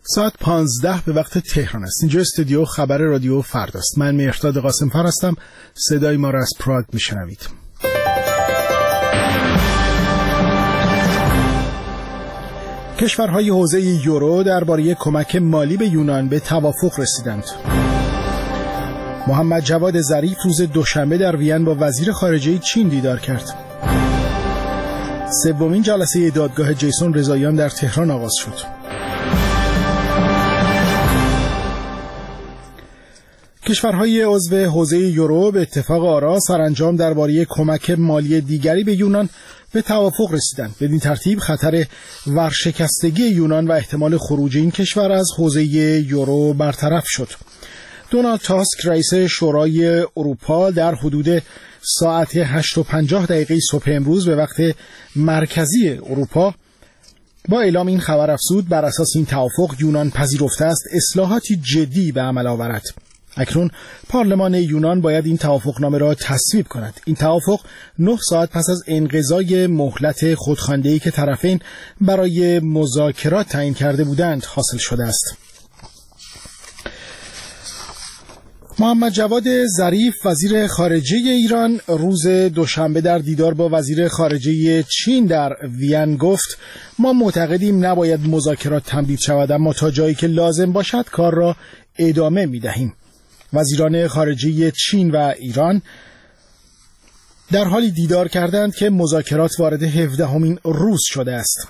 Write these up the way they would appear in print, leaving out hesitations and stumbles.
ساعت 15 به وقت تهران است. اینجا استودیو خبر رادیو فرداست. من مهرداد قاسم‌فر هستم. صدای ما را از پراگ میشنوید. کشورهای حوزه یورو درباره کمک مالی به یونان به توافق رسیدند. محمد جواد ظریف روز دوشنبه در وین با وزیر خارجه چین دیدار کرد. سومین جلسه دادگاه جیسون رضاییان در تهران آغاز شد. کشورهای عضو حوزه یورو به اتفاق آرا سرانجام درباره کمک مالی دیگری به یونان به توافق رسیدند. بدین ترتیب خطر ورشکستگی یونان و احتمال خروج این کشور از حوزه یورو برطرف شد. دونالد تاسک رئیس شورای اروپا در حدود ساعت 8:50 صبح امروز به وقت مرکزی اروپا با اعلام این خبر افزود بر اساس این توافق یونان پذیرفته است اصلاحاتی جدی به عمل آورد. اکنون پارلمان یونان باید این توافقنامه را تصویب کند. این توافق 9 ساعت پس از انقضای مهلت خودخوانده‌ای که طرفین برای مذاکرات تعیین کرده بودند حاصل شده است. محمد جواد ظریف وزیر خارجه ایران روز دوشنبه در دیدار با وزیر خارجه چین در وین گفت ما معتقدیم نباید مذاکرات تمدید شود، اما تا جایی که لازم باشد کار را ادامه می‌دهیم. وزیران خارجه چین و ایران در حالی دیدار کردند که مذاکرات وارد 17مین روز شده است.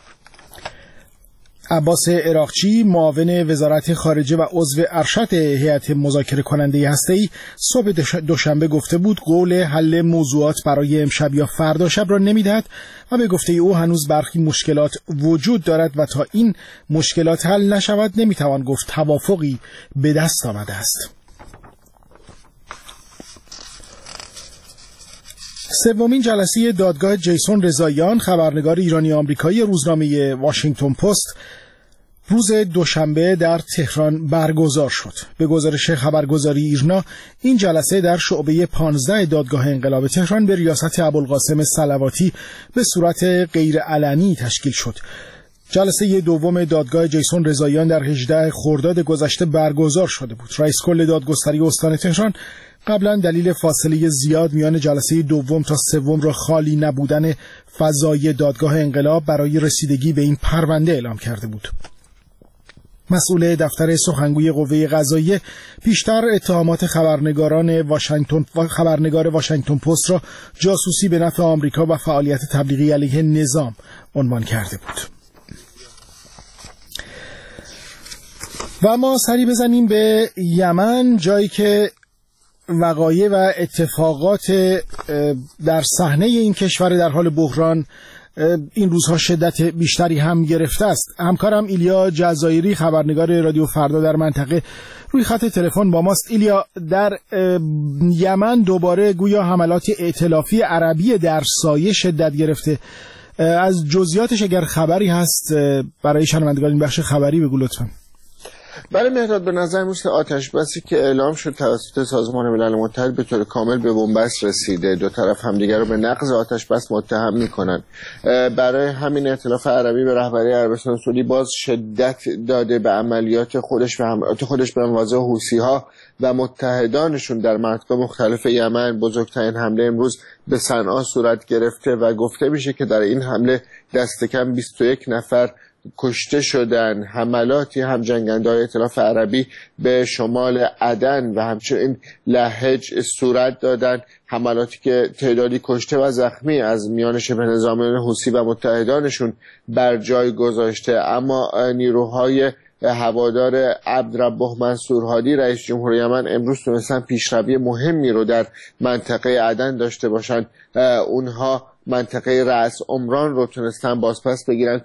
عباس عراقچی معاون وزارت خارجه و عضو ارشد هیئت مذاکره کننده هسته‌ای صبح دوشنبه گفته بود قول حل موضوعات برای امشب یا فردا شب را نمی‌دهد و به گفته او هنوز برخی مشکلات وجود دارد و تا این مشکلات حل نشود نمی‌توان گفت توافقی به دست آمده است. سومین جلسه دادگاه جیسون رضاییان خبرنگار ایرانی آمریکایی روزنامه واشنگتن پست روز دوشنبه در تهران برگزار شد. به گزارش خبرگزاری ایرنا این جلسه در شعبه 15 دادگاه انقلاب تهران به ریاست ابوالقاسم صلواتی به صورت غیر علنی تشکیل شد. جلسه دوم دادگاه جیسون رضاییان در 18 خرداد گذشته برگزار شده بود. رئیس کل دادگستری استان تهران قبلا دلیل فاصله زیاد میان جلسه دوم تا سوم را خالی نبودن فضای دادگاه انقلاب برای رسیدگی به این پرونده اعلام کرده بود. مسئول دفتر سخنگوی قوه قضاییه پیشتر اتهامات خبرنگار واشنگتن پست را جاسوسی به نفع آمریکا و فعالیت تبلیغی علیه نظام عنوان کرده بود. و ما سری بزنیم به یمن، جایی که وقایع و اتفاقات در صحنه این کشور در حال بحران این روزها شدت بیشتری هم گرفته است. همکارم ایلیا جزایری خبرنگار رادیو فردا در منطقه روی خط تلفن با ماست. ایلیا، در یمن دوباره گویا حملات ائتلافی عربی در سایه شدت گرفته. از جزئیاتش اگر خبری هست برای شنوندگان این بخش خبری بگو لطفاً. برای مهرداد به نظر میاد آتش بسی که اعلام شد توسط سازمان ملل متحد به طور کامل به بنبست رسیده. دو طرف همدیگر رو به نقض آتش بس متهم میکنن. برای همین ائتلاف عربی به رهبری عربستان سعودی باز شدت داده به عملیات خودش به مواضع حوثی‌ها و متحدانشون در مناطق مختلف یمن. بزرگترین حمله امروز به صنعا صورت گرفته و گفته میشه که در این حمله دست کم 21 نفر کشته شدن. حملاتی هم جنگنده‌های ائتلاف عربی به شمال عدن و همچنین لهج صورت دادن، حملاتی که تعدادی کشته و زخمی از میان شبه نظامیان حوثی و متحدانشون بر جای گذاشته. اما نیروهای هوادار عبدربه منصور هادی رئیس جمهور یمن امروز تونستن پیشروی مهمی رو در منطقه عدن داشته باشن. اونها منطقه رأس عمران رو تونستن بازپس بگیرن،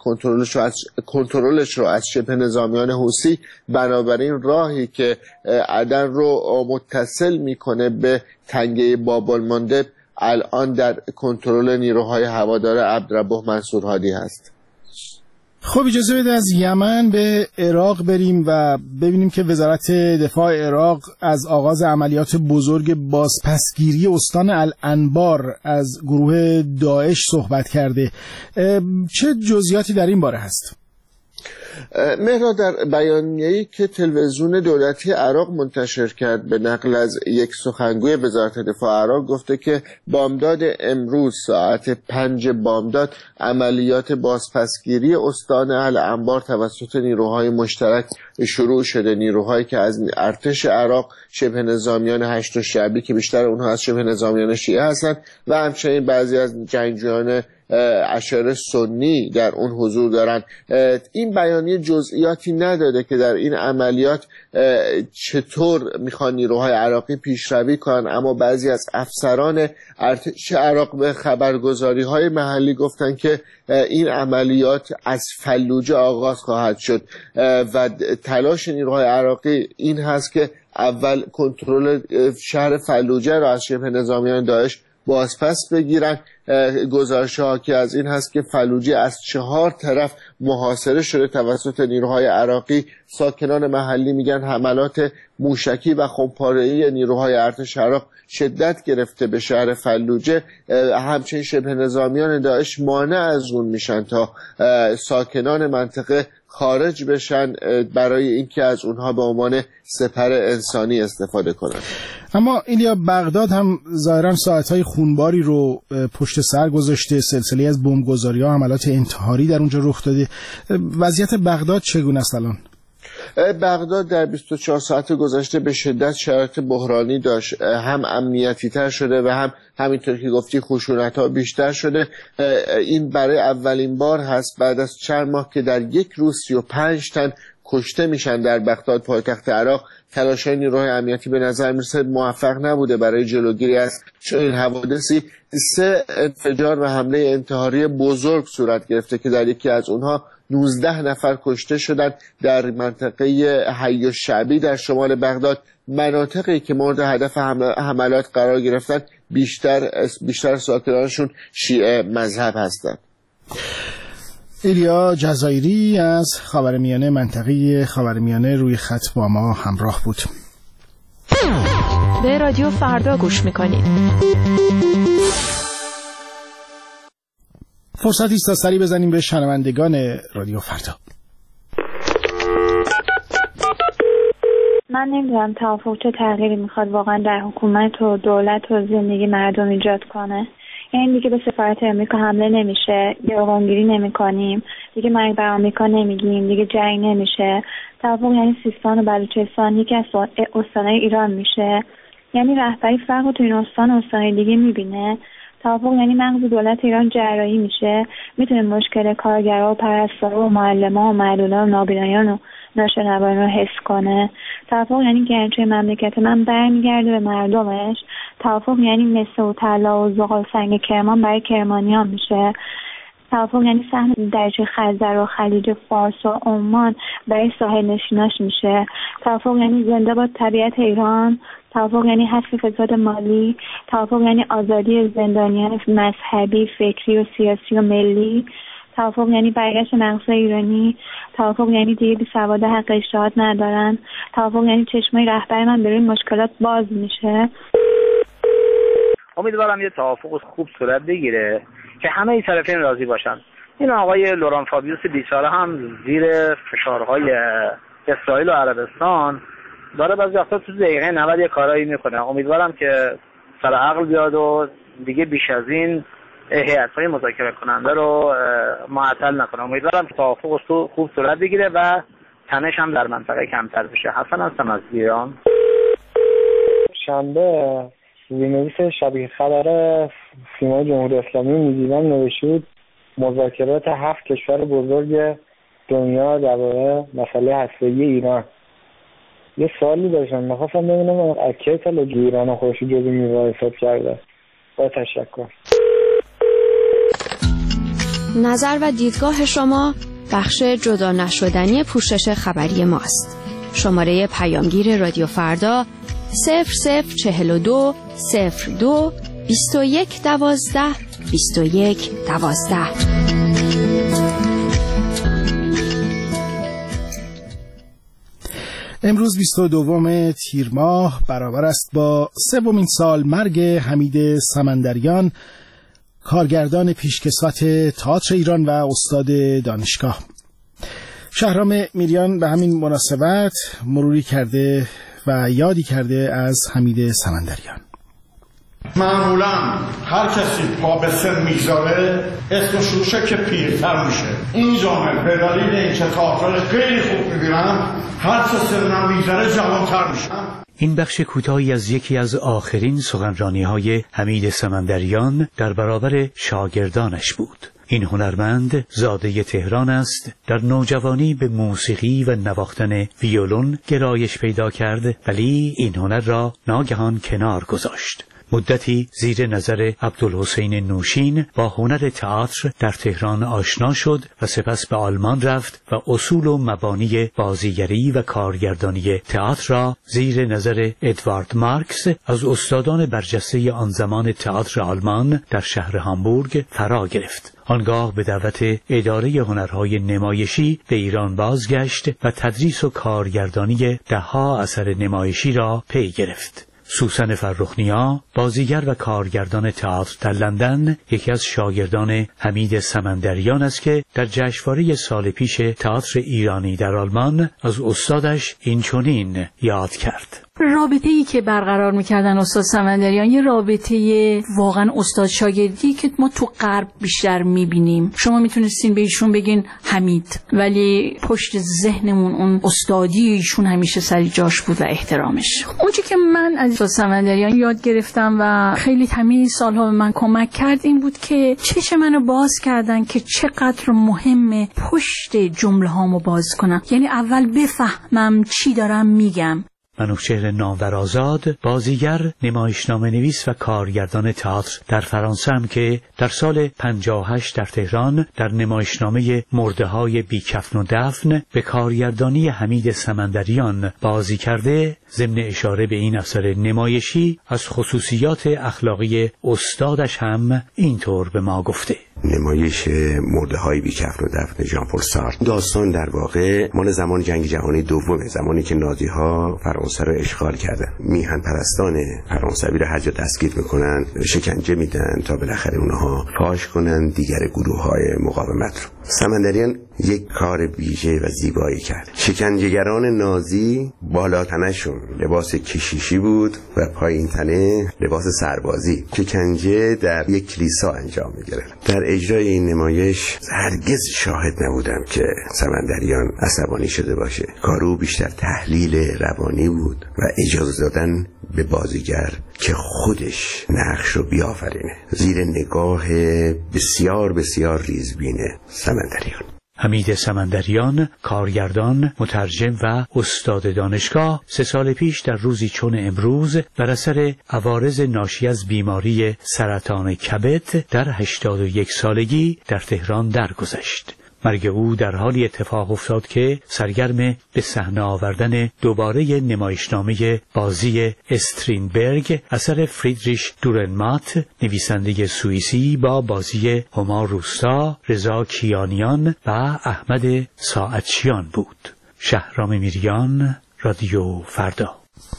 کنترلش رو از شبه نظامیان حوثی. بنابراین راهی که عدن رو متصل میکنه به تنگه باب المندب الان در کنترل نیروهای هوادار عبدربه منصور هادی هست. خب اجازه بده از یمن به عراق بریم و ببینیم که وزارت دفاع عراق از آغاز عملیات بزرگ بازپسگیری استان الانبار از گروه داعش صحبت کرده. چه جزئیاتی در این باره هست؟ مهراد در بیانیه‌ای که تلویزیون دولتی عراق منتشر کرد به نقل از یک سخنگوی وزارت دفاع عراق گفته که بامداد امروز ساعت 5 بامداد عملیات بازپسگیری استان اهل انبار توسط نیروهای مشترک شروع شده. نیروهایی که از ارتش عراق، شبه نظامیان هشت شعبی که بیشتر اونها از شبه نظامیان شیعه هستند و همچنین بعضی از جنگجویان اشایر سنی در اون حضور دارند. این بیانیه جزئیاتی نداده که در این عملیات چطور میخوان نیروهای عراقی پیشروی کنن، اما بعضی از افسران ارتش عراق به خبرگزاری‌های محلی گفتن که این عملیات از فلوجه آغاز خواهد شد و تلاش نیروهای عراقی این هست که اول کنترل شهر فلوجه را از شبه نظامیان داعش بازپس بگیرن. گزارش ها که از این هست که فلوجه از 4 طرف محاصره شده توسط نیروهای عراقی. ساکنان محلی میگن حملات موشکی و خمپاره‌ای نیروهای ارتش عراق شدت گرفته به شهر فلوجه. همچنین شبه نظامیان داعش مانع از اون میشن تا ساکنان منطقه خارج بشن برای اینکه از اونها به عنوان سپر انسانی استفاده کنند. اما ایلیا، بغداد هم ظاهرا ساعت‌های خونباری رو پشت سر گذاشته، سلسله از بمبگذاری‌ها، حملات انتحاری در اونجا رخ داده. وضعیت بغداد چگونه است الان؟ بغداد در 24 ساعت گذشته به شدت شرایط بحرانی داشت، هم امنیتی تر شده و هم همینطور که گفتی خشونت‌ها بیشتر شده. این برای اولین بار هست بعد از چند ماه که در یک روز 35 تن کشته میشن در بغداد پایتخت عراق. تلاش‌های نیروهای امنیتی به نظر میرسه موفق نبوده برای جلوگیری از چنین حوادثی. 3 انفجار و حمله انتحاری بزرگ صورت گرفته که در یکی از اونها 19 نفر کشته شدند در منطقه حی الشعبی در شمال بغداد. مناطقی که مورد هدف حملات قرار گرفتند بیشتر ساکنانشون شیعه مذهب هستند. ایلیا جزایری از خاورمیانه، منطقه خاورمیانه، روی خط با ما همراه بود. به رادیو فردا گوش میکنید. فرصتی است تا سری بزنیم به شنوندگان رادیو فردا. من نمیدونم توافق چه تغییری میخواد واقعا در حکومت و دولت و زندگی مردم ایجاد کنه. یعنی دیگه به سفارت امریکا حمله نمیشه، گروگانگیری نمیکنیم، دیگه مرگ بر آمریکا نمیگیم، دیگه جنگ نمیشه. توافق یعنی سیستان و بلوچستان یکی از استانهای ایران میشه. یعنی رهبری فرق رو تو این استانهای دیگه میبینه. توافق یعنی مغز دولت ایران جراحی میشه، میتونه مشکل کارگرها و پرستارا و معلمان و معلولان و نابینایان و ناشنوایان رو حس کنه. توافق یعنی گنجه مملکت من برمیگرده به مردمش. توافق یعنی مس و طلا و زغال سنگ کرمان برای کرمانیان میشه. توافق یعنی سهم دریچه خزر و خلیج فارس و عمان برای ساحل نشیناش میشه. توافق یعنی زنده باد طبیعت ایران. توافق یعنی حذف فساد مالی. توافق یعنی آزادی زندانیان مذهبی، فکری و سیاسی و ملی. توافق یعنی برگشت مغزهای ایرانی. توافق یعنی دیگه بی سواد حق اجتهاد ندارن. توافق یعنی چشمای رهبر من به روی مشکلات باز میشه. امیدوارم یه توافق خوب صورت بگیره که همه طرفین راضی باشن. این آقای لوران فابیوس بیچاره هم زیر فشارهای اسرائیل و عربستان داره بعضی وقتا تو دقیقه 90 یه کارایی میکنه. امیدوارم که سر عقل بیاد و دیگه بیش از این هیئت‌های مذاکره کننده رو معطل نکنه. امیدوارم که توافق خوب صورت بگیره و تنش هم در منطقه کمتر بشه. حسن هستم از ایران. شنبه زیرنویس شبیه خبر سیمای جمهوری اسلامی میدیدم نوشته مذاکرات 7 کشور بزرگ دنیا درباره مسئله هسته‌ای ایران. یه سوالی داشتم، می‌خواستم ببینم از کی تا ایران خودش جزو میوه حساب کرده. با تشکر. نظر و دیدگاه شما بخش جدا نشدنی پوشش خبری ماست. شماره پیامگیر رادیو فردا 0042 02 21 12 21 12. امروز 22 تیر ماه برابر است با 3مین سال مرگ حمید سمندریان، کارگردان پیشکسوت تئاتر ایران و استاد دانشگاه. شهرام میریان به همین مناسبت مروری کرده و یادی کرده از حمید سمندریان. معمولا هر کسی پا به سن میذاره اسمش روشه که پیرتر میشه. این جامعه به دلیل اینکه تئاتر خیلی خوب میبینم هر چه سنم میذاره جوانتر میشم. این بخش کوتاهی از یکی از آخرین سخنرانی‌های حمید سمندریان در برابر شاگردانش بود. این هنرمند زاده تهران است، در نوجوانی به موسیقی و نواختن ویولون گرایش پیدا کرد، ولی این هنر را ناگهان کنار گذاشت. مدتی زیر نظر عبدالحسین نوشین با هنر تئاتر در تهران آشنا شد و سپس به آلمان رفت و اصول و مبانی بازیگری و کارگردانی تئاتر را زیر نظر ادوارد مارکس از استادان برجسته آن زمان تئاتر آلمان در شهر هامبورگ فرا گرفت. آنگاه به دعوت اداره هنرهای نمایشی به ایران بازگشت و تدریس و کارگردانی ده‌ها اثر نمایشی را پی گرفت. سوسن فرخنیا، بازیگر و کارگردان تئاتر در لندن، یکی از شاگردان حمید سمندریان است که در جشنواره سال پیش تئاتر ایرانی در آلمان از استادش اینچنین یاد کرد. رابطه‌ای که برقرار می‌کردن استاد سمندریان یه رابطه واقعا استاد شاگردی که ما تو غرب بیشتر می‌بینیم. شما میتونستین به ایشون بگین حمید، ولی پشت ذهنمون اون استادی ایشون همیشه سر جاش بود و احترامش. اونچه که من از استاد سمندریان یاد گرفتم و خیلی همین سالها به من کمک کرد این بود که چشم منو باز کردن که چقدر مهمه پشت جمله‌هامو باز کنم، یعنی اول بفهمم چی دارم میگم. منوچهر نامورآزاد، بازیگر، نمایشنامه نویس و کارگردان تئاتر در فرانسه هم که در سال 58 در تهران در نمایشنامه مرده‌های بیکفن و دفن به کارگردانی حمید سمندریان بازی کرده، ضمن اشاره به این اثر نمایشی از خصوصیات اخلاقی استادش هم اینطور به ما گفته. نمایش مرده‌های بیکفن و دفن ژان پل سارتر، داستان در واقع مال زمان جنگ جهانی دومه، زمانی که نازی‌ها فرانسه رو اشغال کردن. میهن پرستان فرانسوی رو هر جا دستگیر میکنن، شکنجه میدن تا بالاخره اونها فاش کنن دیگر گروه‌های مقاومت رو. سمندریان یک کار ویژه و زیبایی کرد. شکنجهگران نازی بالا تنشون لباس کشیشی بود و پایین تنه لباس سربازی. شکنجه در یک کلیسا انجام می‌گرفت. در اجرای این نمایش هرگز شاهد نبودم که سمندریان عصبانی شده باشه. کارو بیشتر تحلیل روانی بود و اجازه دادن به بازیگر که خودش نقش رو بیافرینه زیر نگاه بسیار بسیار ریزبینه سمندریان. حمید سمندریان، کارگردان، مترجم و استاد دانشگاه، 3 سال پیش در روزی چون امروز بر اثر عوارض ناشی از بیماری سرطان کبد در 81 سالگی در تهران درگذشت. مرگ او در حالی اتفاق افتاد که سرگرم به صحنه آوردن دوباره نمایشنامه بازی استرینبرگ اثر فریدریش دورنمات، نویسنده سوئیسی، با بازی هما روستا، رضا کیانیان و احمد ساعتچیان بود. شهرام میریان، رادیو فردا.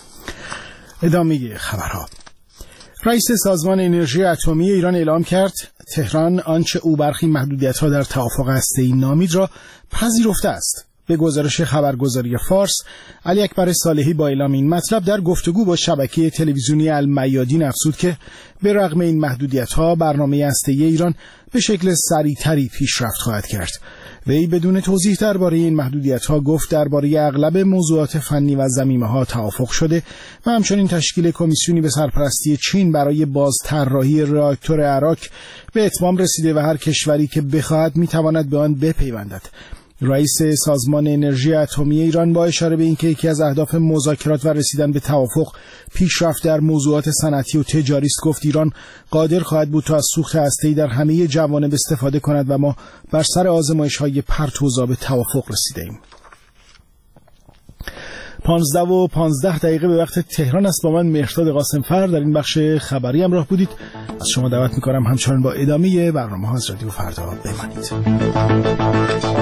ادامه خبرها. رئیس سازمان انرژی اتمی ایران اعلام کرد تهران آنچه او برخی محدودیت‌ها در توافق هسته‌ای نامید را پذیرفته است. به گزارش خبرگزاری فارس، علی اکبر صالحی با اعلام این مطلب در گفتگو با شبکه تلویزیونی المیادین افزود که به رغم این محدودیت‌ها برنامه هسته‌ای ایران به شکل سریع‌تری پیشرفت خواهد کرد. وی بدون توضیح درباره این محدودیت‌ها گفت درباره اغلب موضوعات فنی و ضمیمه‌ها توافق شده و همچنین تشکیل کمیسیونی به سرپرستی چین برای بازطراحی راکتور اراک به اتمام رسیده و هر کشوری که بخواهد می‌تواند به آن بپیوندد. رئیس سازمان انرژی اتمی ایران با اشاره به اینکه یکی از اهداف مذاکرات و رسیدن به توافق پیشرفت در موضوعات صنعتی و تجاری است، گفت ایران قادر خواهد بود تا از سوخت هسته‌ای در همه جوانب استفاده کند و ما بر سر آزمایش‌های پرتوزا به توافق رسیده‌ایم. 15:15 به وقت تهران است. با من مهرداد قاسمفر در این بخش خبری همراه بودید. از شما دعوت می‌کنم همچنان با ادامه برنامه‌ها از رادیو فردا بمانید.